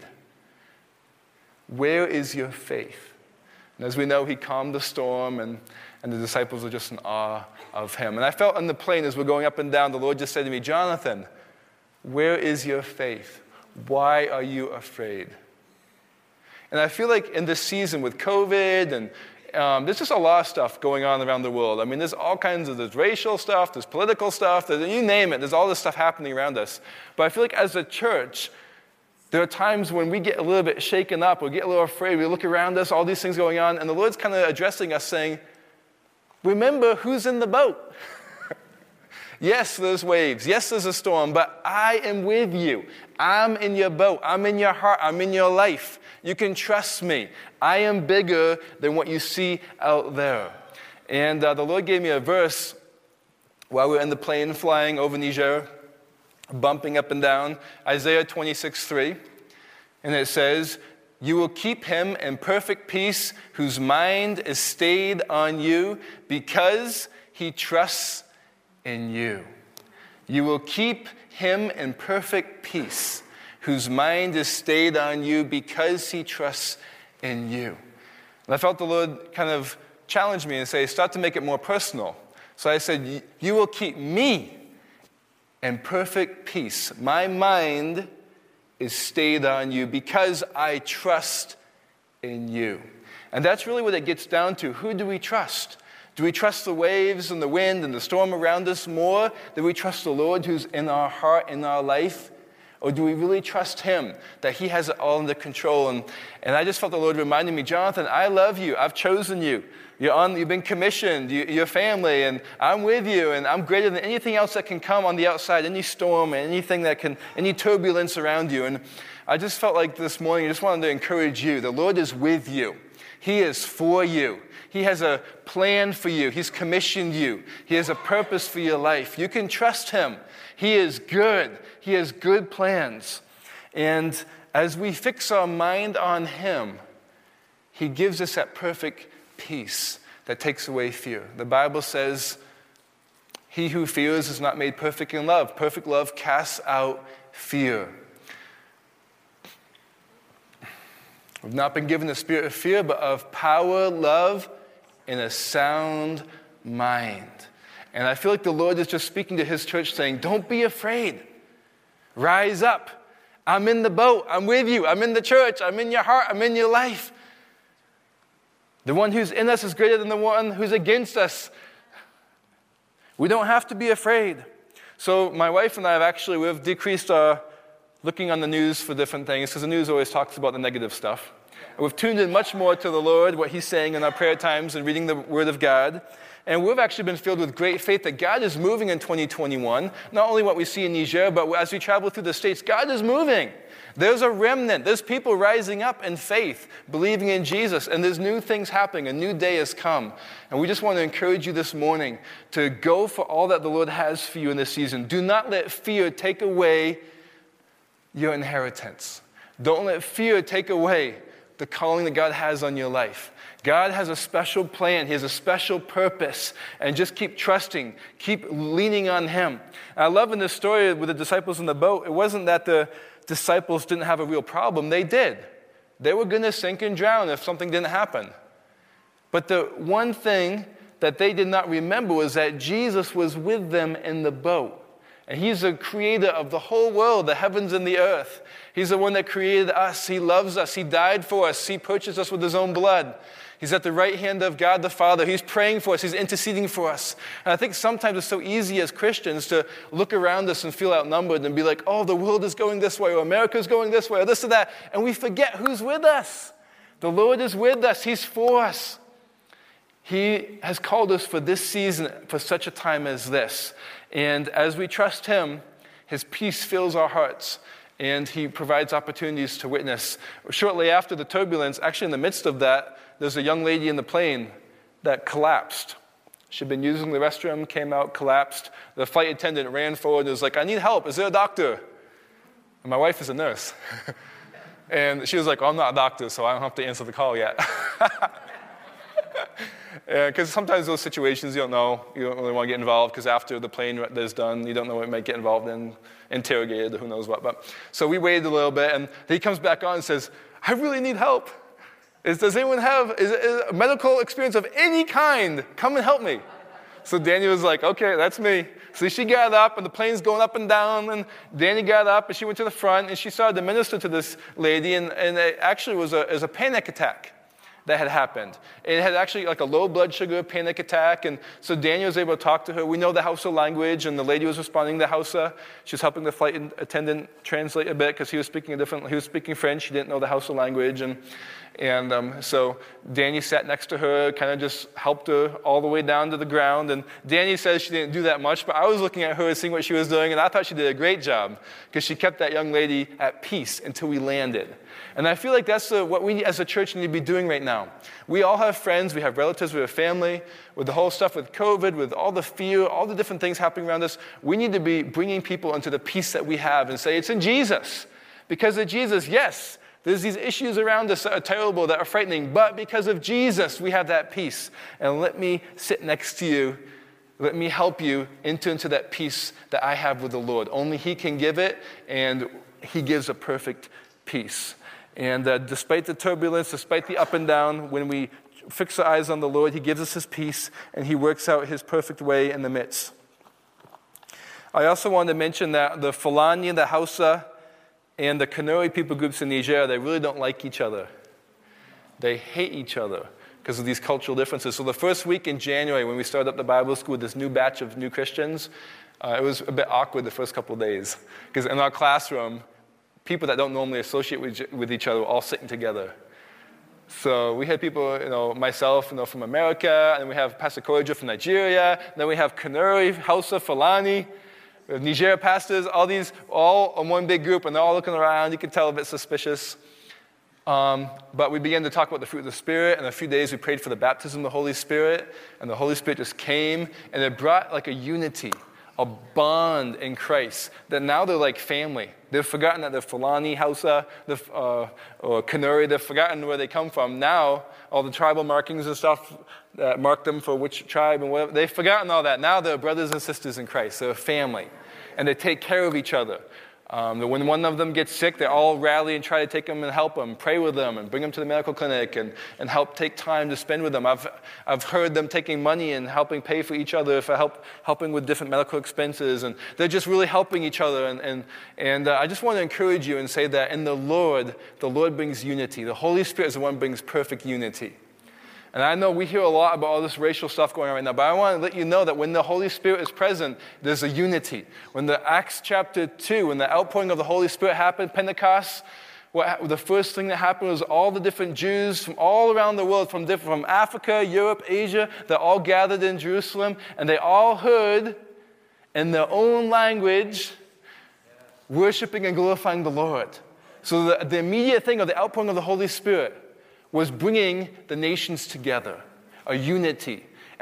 Where is your faith? And as we know, he calmed the storm, and, and the disciples were just in awe of him. And I felt on the plane as we're going up and down, the Lord just said to me, Jonathan, where is your faith? Why are you afraid? And I feel like in this season with COVID and Um, there's just a lot of stuff going on around the world. I mean, there's all kinds of, there's racial stuff, there's political stuff, there's, you name it, there's all this stuff happening around us. But I feel like as a church, there are times when we get a little bit shaken up, or get a little afraid, we look around us, all these things going on, and the Lord's kind of addressing us saying, remember who's in the boat. Yes, there's waves. Yes, there's a storm, but I am with you. I'm in your boat. I'm in your heart. I'm in your life. You can trust me. I am bigger than what you see out there. And uh, the Lord gave me a verse while we were in the plane flying over Niger, bumping up and down, Isaiah twenty-six three. And it says, you will keep him in perfect peace whose mind is stayed on you because he trusts in you. You will keep him in perfect peace whose mind is stayed on you because he trusts in you. And I felt the Lord kind of challenge me and say, start to make it more personal. So I said, you will keep me in perfect peace. My mind is stayed on you because I trust in you. And that's really what it gets down to. Who do we trust? Do we trust the waves and the wind and the storm around us more? Do we trust the Lord who's in our heart, in our life? Or do we really trust him, that he has it all under control? And, and I just felt the Lord reminding me, Jonathan, I love you. I've chosen you. You're on, you've been commissioned. You, you're family, and I'm with you, and I'm greater than anything else that can come on the outside, any storm, and anything that can, any turbulence around you. And I just felt like this morning, I just wanted to encourage you. The Lord is with you. He is for you. He has a plan for you. He's commissioned you. He has a purpose for your life. You can trust him. He is good. He has good plans. And as we fix our mind on him, he gives us that perfect peace that takes away fear. The Bible says, he who fears is not made perfect in love. Perfect love casts out fear. We've not been given the spirit of fear, but of power, love, and a sound mind. And I feel like the Lord is just speaking to his church saying, don't be afraid. Rise up. I'm in the boat. I'm with you. I'm in the church. I'm in your heart. I'm in your life. The one who's in us is greater than the one who's against us. We don't have to be afraid. So my wife and I have actually, we've decreased our looking on the news for different things, because the news always talks about the negative stuff. And we've tuned in much more to the Lord, what he's saying in our prayer times and reading the Word of God. And we've actually been filled with great faith that God is moving in twenty twenty-one. Not only what we see in Niger, but as we travel through the States, God is moving. There's a remnant. There's people rising up in faith, believing in Jesus. And there's new things happening. A new day has come. And we just want to encourage you this morning to go for all that the Lord has for you in this season. Do not let fear take away your inheritance. Don't let fear take away the calling that God has on your life. God has a special plan. He has a special purpose. And just keep trusting. Keep leaning on Him. And I love in this story with the disciples in the boat, it wasn't that the disciples didn't have a real problem. They did. They were going to sink and drown if something didn't happen. But the one thing that they did not remember was that Jesus was with them in the boat. And He's the creator of the whole world, the heavens and the earth. He's the one that created us. He loves us. He died for us. He purchased us with His own blood. He's at the right hand of God the Father. He's praying for us. He's interceding for us. And I think sometimes it's so easy as Christians to look around us and feel outnumbered and be like, oh, the world is going this way, or America's going this way, or this or that. And we forget who's with us. The Lord is with us. He's for us. He has called us for this season, for such a time as this. And as we trust Him, His peace fills our hearts, and He provides opportunities to witness. Shortly after the turbulence, actually in the midst of that, there's a young lady in the plane that collapsed. She'd been using the restroom, came out, collapsed. The flight attendant ran forward and was like, I need help. Is there a doctor? And my wife is a nurse. And she was like, oh, I'm not a doctor, so I don't have to answer the call yet. Because sometimes those situations you don't know, you don't really want to get involved, because after the plane is done, you don't know what you might get involved in, interrogated, or who knows what. But so we waited a little bit, and he comes back on and says, I really need help. Is, does anyone have is, is a medical experience of any kind? Come and help me. So Danny was like, okay, that's me. So she got up, and the plane's going up and down, and Danny got up, and she went to the front, and she started to minister to this lady, and, and it actually was a, it was a panic attack that had happened. It had actually like a low blood sugar panic attack, and so Daniel was able to talk to her. We know the Hausa language, and the lady was responding to Hausa. She was helping the flight attendant translate a bit because he was speaking a different. He was speaking French. She didn't know the Hausa language, and and um, so Danny sat next to her, kind of just helped her all the way down to the ground. And Danny says she didn't do that much, but I was looking at her, seeing what she was doing, and I thought she did a great job because she kept that young lady at peace until we landed. And I feel like that's uh, what we as a church need to be doing right now. We all have friends, we have relatives, we have family. With the whole stuff with COVID, with all the fear, all the different things happening around us, we need to be bringing people into the peace that we have and say, it's in Jesus. Because of Jesus, yes, there's these issues around us that are terrible, that are frightening, but because of Jesus, we have that peace. And let me sit next to you. Let me help you enter into that peace that I have with the Lord. Only He can give it, and He gives a perfect peace. And uh, despite the turbulence, despite the up and down, when we fix our eyes on the Lord, He gives us His peace, and He works out His perfect way in the midst. I also wanted to mention that the Fulani, the Hausa, and the Kanuri people groups in Niger, they really don't like each other. They hate each other because of these cultural differences. So the first week in January, when we started up the Bible school with this new batch of new Christians, uh, it was a bit awkward the first couple of days. Because in our classroom, people that don't normally associate with, with each other were all sitting together. So we had people, you know, myself, you know, from America, and we have Pastor Kojo from Nigeria, and then we have Kanuri, Hausa, Fulani, we have Niger pastors, all these, all in one big group, and they're all looking around. You can tell a bit suspicious. Um, but we began to talk about the fruit of the Spirit, and in a few days we prayed for the baptism of the Holy Spirit, and the Holy Spirit just came, and it brought like a unity, a bond in Christ, that now they're like family. They've forgotten that they're Fulani, Hausa, the, uh, or Kanuri. They've forgotten where they come from. Now, all the tribal markings and stuff that mark them for which tribe and whatever, they've forgotten all that. Now they're brothers and sisters in Christ. They're a family, and they take care of each other. Um, when one of them gets sick, they all rally and try to take them and help them, pray with them, and bring them to the medical clinic, and, and help take time to spend with them. I've I've heard them taking money and helping pay for each other, for help helping with different medical expenses, and they're just really helping each other. And and and uh, I just want to encourage you and say that in the Lord, the Lord brings unity. The Holy Spirit is the one who brings perfect unity. And I know we hear a lot about all this racial stuff going on right now, but I want to let you know that when the Holy Spirit is present, there's a unity. When the Acts chapter two, when the outpouring of the Holy Spirit happened, Pentecost, what, the first thing that happened was all the different Jews from all around the world, from, different, from Africa, Europe, Asia, they all gathered in Jerusalem, and they all heard in their own language, worshiping and glorifying the Lord. So the, the immediate thing of the outpouring of the Holy Spirit was bringing the nations together, a unity. And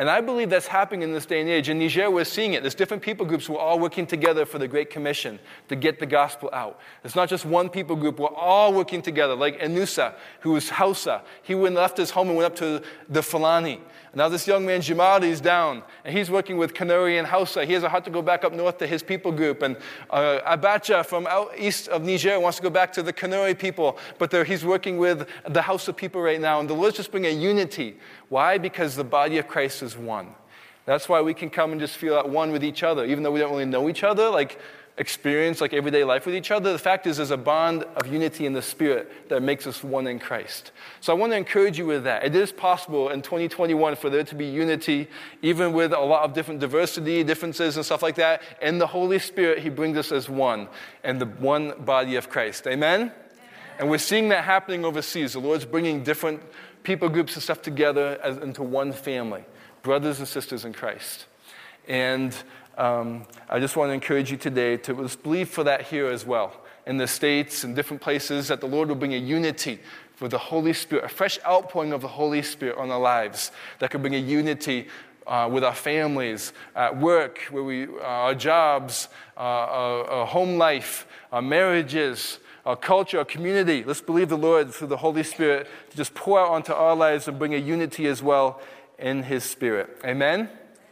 And I believe that's happening in this day and age. In Niger, we're seeing it. There's different people groups who are all working together for the Great Commission to get the gospel out. It's not just one people group. We're all working together. Like Enusa, who was Hausa. He went left his home and went up to the Fulani. Now this young man, Jamadi, is down, and he's working with Kanuri and Hausa. He has a heart to go back up north to his people group. And uh, Abacha from out east of Niger wants to go back to the Kanuri people, but he's working with the Hausa people right now. And the Lord's just bringing a unity. Why? Because the body of Christ is one. That's why we can come and just feel at one with each other, even though we don't really know each other, like experience like everyday life with each other. The fact is there's a bond of unity in the Spirit that makes us one in Christ. So I want to encourage you with that. It is possible in twenty twenty-one for there to be unity, even with a lot of different diversity, differences and stuff like that. In the Holy Spirit, He brings us as one, and the one body of Christ. Amen? Amen? And we're seeing that happening overseas. The Lord's bringing different people groups and stuff together as, into one family, brothers and sisters in Christ. And Um, I just want to encourage you today to just believe for that here as well, in the States and different places, that the Lord will bring a unity with the Holy Spirit, a fresh outpouring of the Holy Spirit on our lives that could bring a unity uh, with our families, at work, where we, uh, our jobs, uh, our, our home life, our marriages, our culture, our community. Let's believe the Lord through the Holy Spirit to just pour out onto our lives and bring a unity as well in His Spirit. Amen?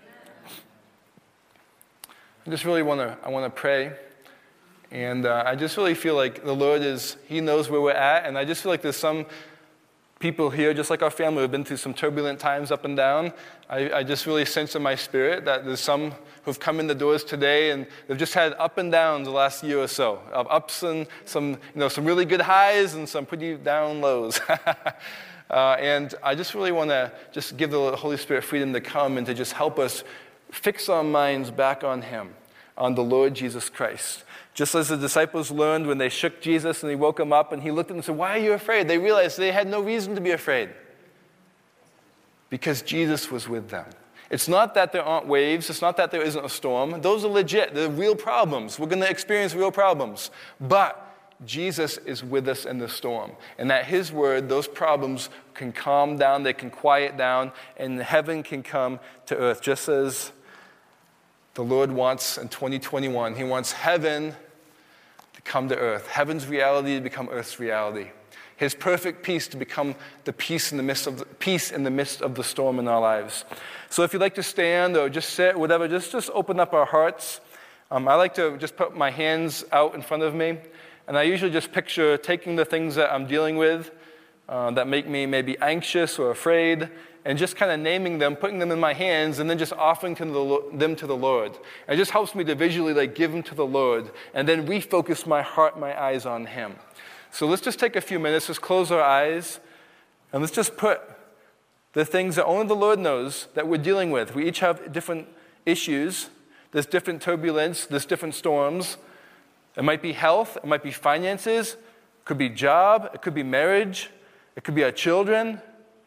I just really want to I want to pray, and uh, I just really feel like the Lord is, He knows where we're at, and I just feel like there's some people here, just like our family, who have been through some turbulent times up and down. I, I just really sense in my spirit that there's some who've come in the doors today, and they've just had up and downs the last year or so, of ups and some, you know, some really good highs and some pretty down lows. uh, and I just really want to just give the Holy Spirit freedom to come and to just help us fix our minds back on Him, on the Lord Jesus Christ. Just as the disciples learned when they shook Jesus and He woke them up and He looked at them and said, "Why are you afraid?" They realized they had no reason to be afraid, because Jesus was with them. It's not that there aren't waves. It's not that there isn't a storm. Those are legit. They're real problems. We're going to experience real problems. But Jesus is with us in the storm. And at His word, those problems can calm down, they can quiet down, and heaven can come to earth, just as the Lord wants in twenty twenty-one. He wants heaven to come to earth, heaven's reality to become earth's reality, His perfect peace to become the peace in the midst of the, peace in the midst of the storm in our lives. So if you'd like to stand or just sit, whatever, just, just open up our hearts. Um, I like to just put my hands out in front of me, and I usually just picture taking the things that I'm dealing with uh, that make me maybe anxious or afraid, and just kind of naming them, putting them in my hands, and then just offering to the, them to the Lord. And it just helps me to visually like give them to the Lord, and then refocus my heart, my eyes on Him. So let's just take a few minutes, just close our eyes, and let's just put the things that only the Lord knows that we're dealing with. We each have different issues. There's different turbulence. There's different storms. It might be health. It might be finances. It could be job. It could be marriage. It could be our children.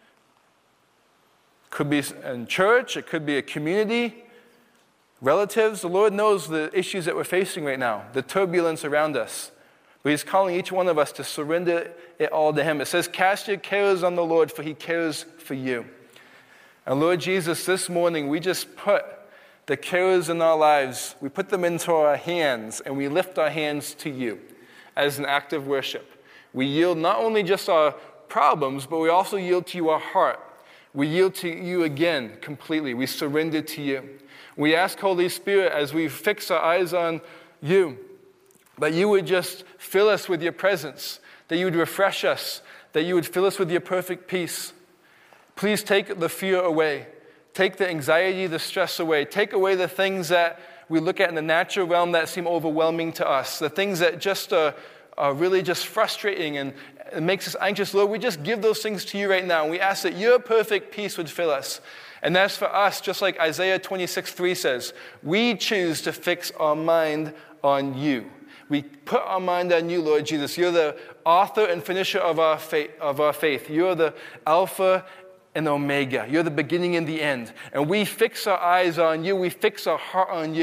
Could be in church, it could be a community, relatives. The Lord knows the issues that we're facing right now, the turbulence around us. But He's calling each one of us to surrender it all to Him. It says, "Cast your cares on the Lord, for He cares for you." And Lord Jesus, this morning we just put the cares in our lives, we put them into our hands, and we lift our hands to You as an act of worship. We yield not only just our problems, but we also yield to You our heart. We yield to You again completely. We surrender to You. We ask, Holy Spirit, as we fix our eyes on You, that You would just fill us with Your presence, that You would refresh us, that You would fill us with Your perfect peace. Please take the fear away. Take the anxiety, the stress away. Take away the things that we look at in the natural realm that seem overwhelming to us, the things that just are, are really just frustrating and it makes us anxious. Lord, we just give those things to You right now. And we ask that Your perfect peace would fill us. And that's for us, just like Isaiah twenty-six three says, we choose to fix our mind on You. We put our mind on You, Lord Jesus. You're the author and finisher of our faith. Of our faith. You're the Alpha and Omega. You're the beginning and the end. And we fix our eyes on You. We fix our heart on You.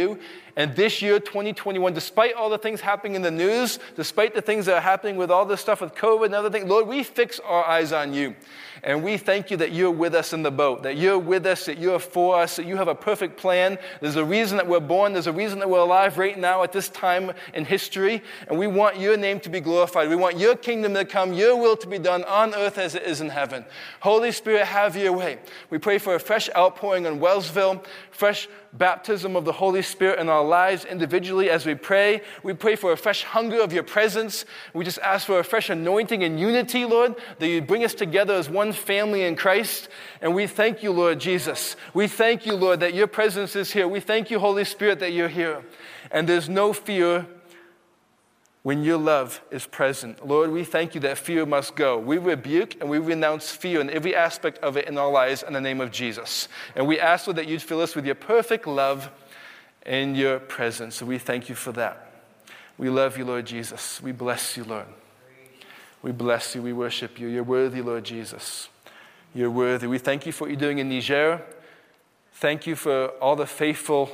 And this year, twenty twenty-one, despite all the things happening in the news, despite the things that are happening with all this stuff with COVID and other things, Lord, we fix our eyes on you. And we thank you that you're with us in the boat, that you're with us, that you're for us, that you have a perfect plan. There's a reason that we're born. There's a reason that we're alive right now at this time in history. And we want your name to be glorified. We want your kingdom to come, your will to be done on earth as it is in heaven. Holy Spirit, have your way. We pray for a fresh outpouring in Wellsville, fresh baptism of the Holy Spirit in our lives individually as we pray. We pray for a fresh hunger of your presence. We just ask for a fresh anointing and unity, Lord, that you bring us together as one family in Christ. And we thank you, Lord Jesus. We thank you, Lord, that your presence is here. We thank you, Holy Spirit, that you're here. And there's no fear when your love is present. Lord, we thank you that fear must go. We rebuke and we renounce fear in every aspect of it in our lives in the name of Jesus. And we ask, Lord, that you'd fill us with your perfect love and your presence. So we thank you for that. We love you, Lord Jesus. We bless you, Lord. We bless you. We worship you. You're worthy, Lord Jesus. You're worthy. We thank you for what you're doing in Niger. Thank you for all the faithful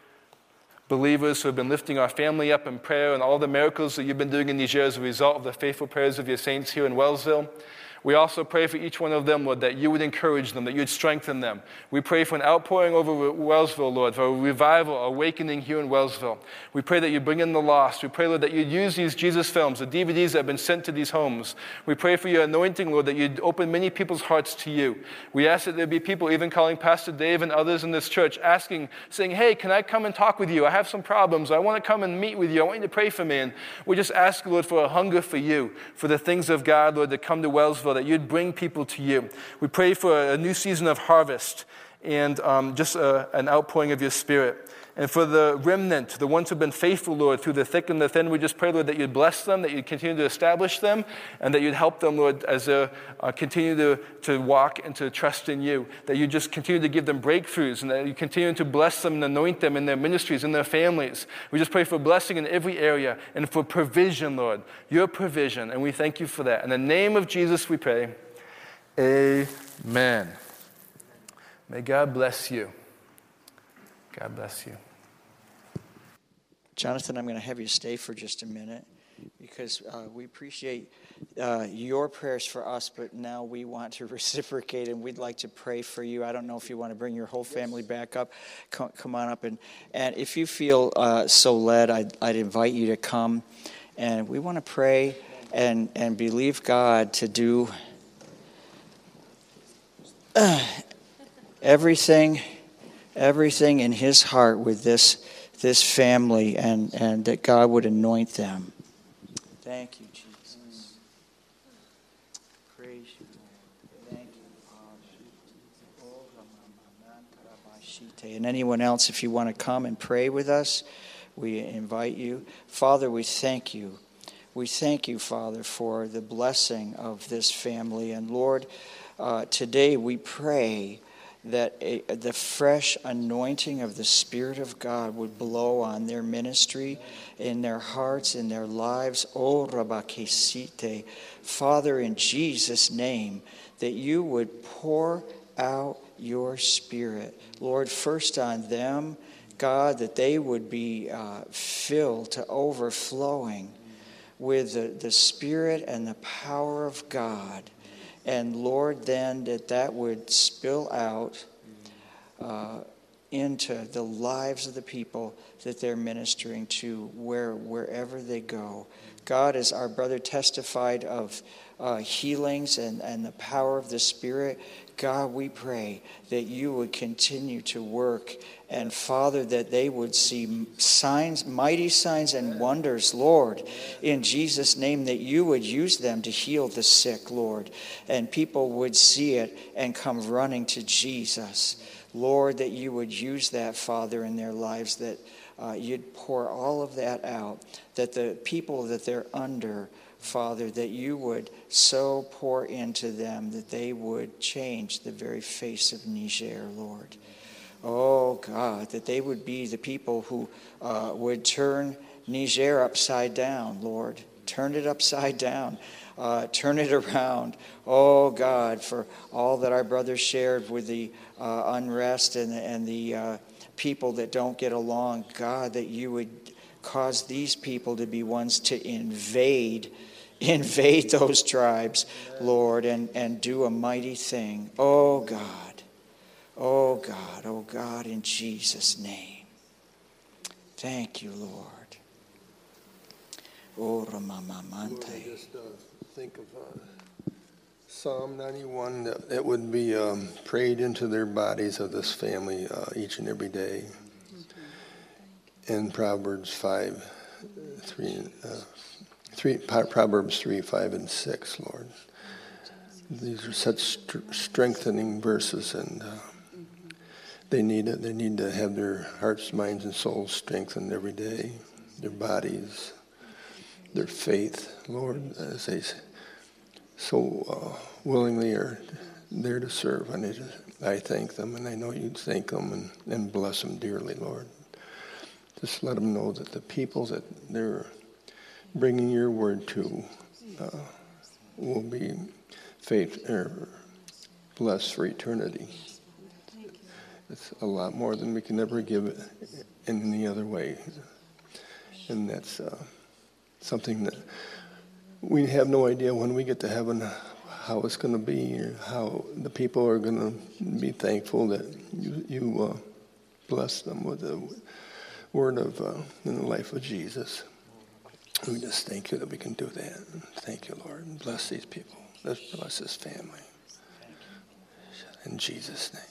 believers who have been lifting our family up in prayer and all the miracles that you've been doing in Niger as a result of the faithful prayers of your saints here in Wellsville. We also pray for each one of them, Lord, that you would encourage them, that you would strengthen them. We pray for an outpouring over Wellsville, Lord, for a revival, awakening here in Wellsville. We pray that you bring in the lost. We pray, Lord, that you'd use these Jesus films, the D V Ds that have been sent to these homes. We pray for your anointing, Lord, that you'd open many people's hearts to you. We ask that there be people, even calling Pastor Dave and others in this church, asking, saying, hey, can I come and talk with you? I have some problems. I want to come and meet with you. I want you to pray for me. And we just ask, Lord, for a hunger for you, for the things of God, Lord, that come to Wellsville, that you'd bring people to you. We pray for a new season of harvest and um, just a, an outpouring of your Spirit. And for the remnant, the ones who have been faithful, Lord, through the thick and the thin, we just pray, Lord, that you'd bless them, that you'd continue to establish them, and that you'd help them, Lord, as they uh, continue to, to walk and to trust in you, that you just continue to give them breakthroughs, and that you continue to bless them and anoint them in their ministries, in their families. We just pray for blessing in every area and for provision, Lord, your provision, and we thank you for that. In the name of Jesus we pray. Amen. May God bless you. God bless you. Jonathan, I'm going to have you stay for just a minute because uh, we appreciate uh, your prayers for us, but now we want to reciprocate and we'd like to pray for you. I don't know if you want to bring your whole family back up. Come, come on up. And, and if you feel uh, so led, I'd, I'd invite you to come. And we want to pray and, and believe God to do uh, everything everything in his heart with this this family, and, and that God would anoint them. Thank you, Jesus. Praise you, Lord. Thank you. And anyone else, if you want to come and pray with us, we invite you. Father, we thank you. We thank you, Father, for the blessing of this family. And Lord, uh, today we pray that a, the fresh anointing of the Spirit of God would blow on their ministry, in their hearts, in their lives. Oh, Rabakesite. Father, in Jesus' name, that you would pour out your Spirit. Lord, first on them, God, that they would be uh, filled to overflowing with the, the Spirit and the power of God. And Lord, then that that would spill out uh, into the lives of the people that they're ministering to, where wherever they go. God, as our brother testified of uh, healings and, and the power of the Spirit, God, we pray that you would continue to work, and Father, that they would see signs, mighty signs and wonders, Lord, in Jesus' name, that you would use them to heal the sick, Lord, and people would see it and come running to Jesus. Lord, that you would use that, Father, in their lives, that uh, you'd pour all of that out, that the people that they're under, Father, that you would so pour into them that they would change the very face of Niger, Lord. Oh, God, that they would be the people who uh, would turn Niger upside down, Lord. Turn it upside down. Uh, turn it around. Oh, God, for all that our brothers shared with the uh, unrest and, and the uh, people that don't get along, God, that you would cause these people to be ones to invade, invade those tribes, Lord, and, and do a mighty thing. Oh, God. Oh, God. Oh, God, in Jesus' name. Thank you, Lord. Oh, Ramamamante. I just uh, think of uh, Psalm ninety-one that, that would be um, prayed into their bodies of this family uh, each and every day. And Proverbs five, three, uh, three, Proverbs three, five, and six, Lord. These are such st- strengthening verses, and uh, they need it. They need to have their hearts, minds, and souls strengthened every day. Their bodies, their faith, Lord, as they so uh, willingly are there to serve. And I, just, I thank them, and I know you'd thank them and, and bless them dearly, Lord. Just let them know that the people that they're bringing your word to uh, will be faith or blessed for eternity. It's a lot more than we can ever give it in any other way. And that's uh, something that we have no idea when we get to heaven how it's going to be, or how the people are going to be thankful that you, you uh, bless them with the word of uh, in the life of Jesus. We just thank you that we can do that. Thank you, Lord. And bless these people. Bless this family. In Jesus' name.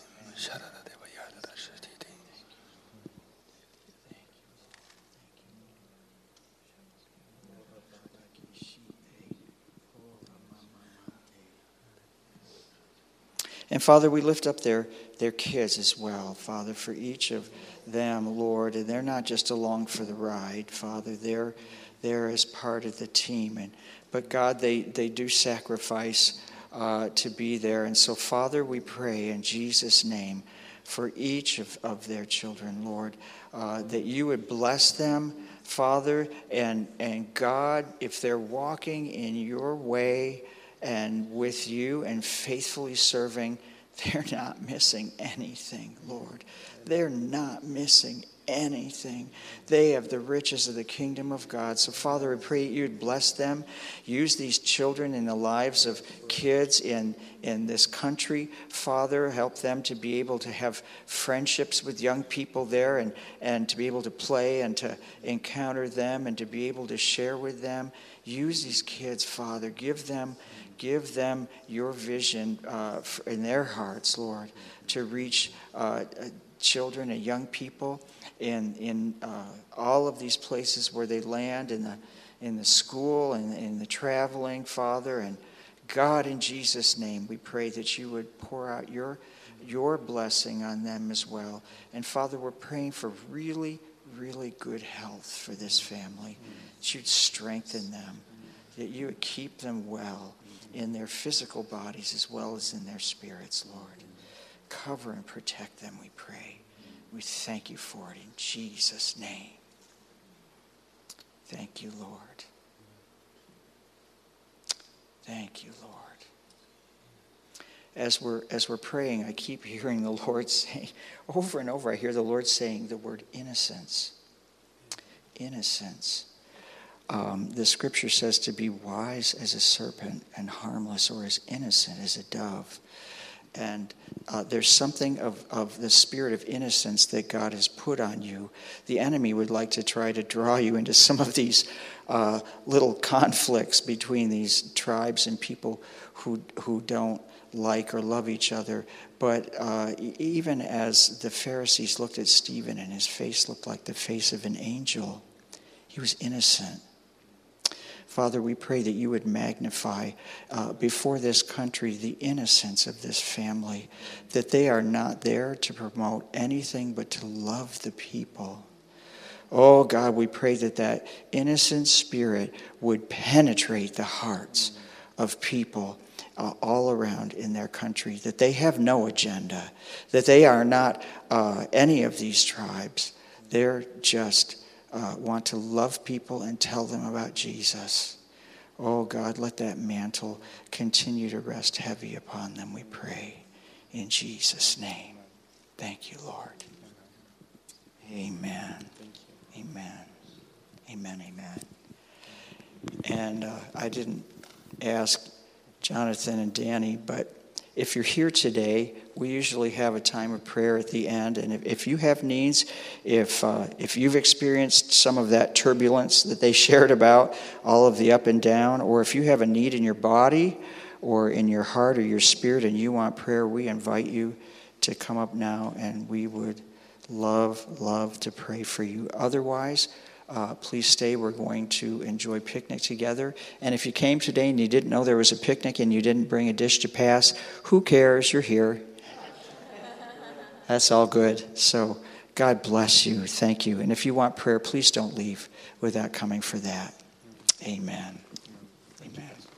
And Father, we lift up their, their kids as well, Father, for each of them, Lord. And they're not just along for the ride, Father. They're there as part of the team. And but God, they, they do sacrifice uh, to be there. And so, Father, we pray in Jesus' name for each of, of their children, Lord, uh, that you would bless them, Father, and and God, if they're walking in your way and with you and faithfully serving, they're not missing anything, Lord. They're not missing anything. They have the riches of the kingdom of God. So, Father, I pray you'd bless them. Use these children in the lives of kids in, in this country. Father, help them to be able to have friendships with young people there and, and to be able to play and to encounter them and to be able to share with them. Use these kids, Father. Give them Give them your vision uh, in their hearts, Lord, to reach uh, children and young people in in uh, all of these places where they land, in the in the school and in the traveling, Father. And God, in Jesus' name, we pray that you would pour out your your blessing on them as well. And Father, we're praying for really, really good health for this family. That you'd strengthen them, that you would keep them well in their physical bodies as well as in their spirits, Lord. Cover and protect them, we pray. We thank you for it in Jesus' name. Thank you, Lord. Thank you, Lord. As we're, as we're praying, I keep hearing the Lord say, over and over, I hear the Lord saying the word innocence. Innocence. Um, the scripture says to be wise as a serpent and harmless, or as innocent as a dove. And uh, there's something of, of the spirit of innocence that God has put on you. The enemy would like to try to draw you into some of these uh, little conflicts between these tribes and people who who don't like or love each other. But uh, even as the Pharisees looked at Stephen and his face looked like the face of an angel, he was innocent. Father, we pray that you would magnify uh, before this country the innocence of this family, that they are not there to promote anything but to love the people. Oh, God, we pray that that innocent spirit would penetrate the hearts of people uh, all around in their country, that they have no agenda, that they are not uh, any of these tribes. They're just Uh, want to love people and tell them about Jesus. Oh, God, let that mantle continue to rest heavy upon them, we pray. In Jesus' name. Thank you, Lord. Amen. Amen. Amen. Amen. And uh, I didn't ask Jonathan and Danny, but if you're here today, we usually have a time of prayer at the end. And if, if you have needs, if uh, if you've experienced some of that turbulence that they shared about, all of the up and down, or if you have a need in your body or in your heart or your spirit and you want prayer, we invite you to come up now, and we would love, love to pray for you. Otherwise, Uh, please stay. We're going to enjoy picnic together. And if you came today and you didn't know there was a picnic and you didn't bring a dish to pass, who cares? You're here. That's all good. So God bless you. Thank you. And if you want prayer, please don't leave without coming for that. Amen. Amen.